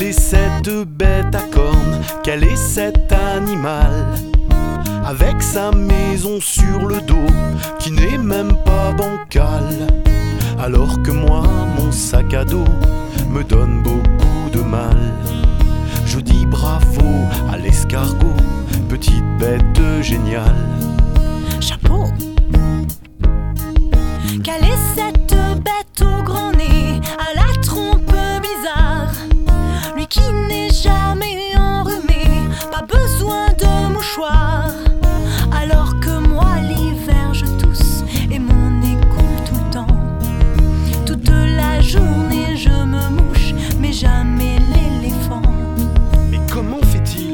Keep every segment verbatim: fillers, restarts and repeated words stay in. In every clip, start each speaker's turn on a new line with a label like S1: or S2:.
S1: est cette bête à cornes? Quel est cet animal avec sa maison sur le dos qui n'est même pas bancale? Alors que moi, mon sac à dos me donne beaucoup de mal. Je dis bravo à l'escargot, petite bête géniale.
S2: Chapeau. Quelle est cette bête au grand nez, à la trompe bizarre? Lui qui n'est jamais enrhumé, pas besoin de mouchoir. Alors que moi l'hiver je tousse et mon nez coule tout le temps. Toute la journée je me mouche, mais jamais l'éléphant.
S1: Mais comment fait-il?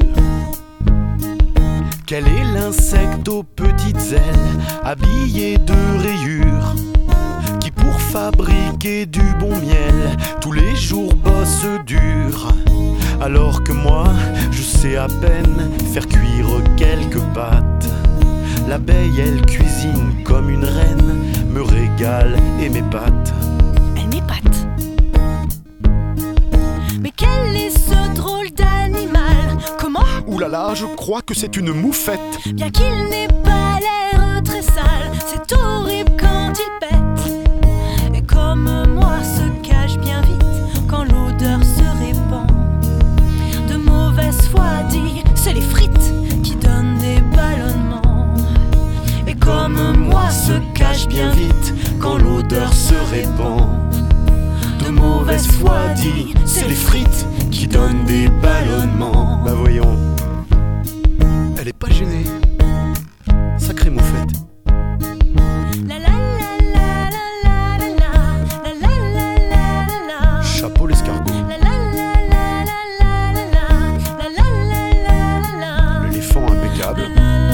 S1: Quel est l'insecte aux petites ailes, habillé de rayures, qui pour fabriquer du bon miel tous les jours bosse dur? Alors que moi, je sais à peine faire cuire quelques pâtes. L'abeille, elle cuisine comme une reine, me régale et m'épate.
S2: Elle m'épate. Mais quel est ce drôle d'animal? Comment?
S1: Ouh là là, je crois que c'est une moufette.
S2: Bien qu'il n'ait pas l'air très sale, c'est horrible quand il pète. Et comme moi, se cache bien vite quand l'odeur se répand. De mauvaise foi dit, c'est les frites qui donnent des ballonnements. Et comme moi, se cache bien vite quand l'odeur se répand.
S1: De mauvaise foi dit, c'est les frites qui donnent des ballonnements. Bah voyons, elle est pas gênée, sacrée moufette.
S2: La la la la la la la la la la la la.
S1: Chapeau l'escargot.
S2: La la la la la la la la la la la la.
S1: L'éléphant impeccable.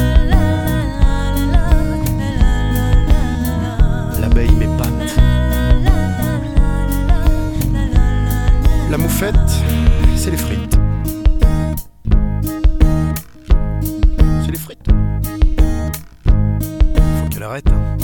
S1: L'abeille m'épate. La moufette, c'est les frites. C'est les frites. Faut qu'elle arrête, hein.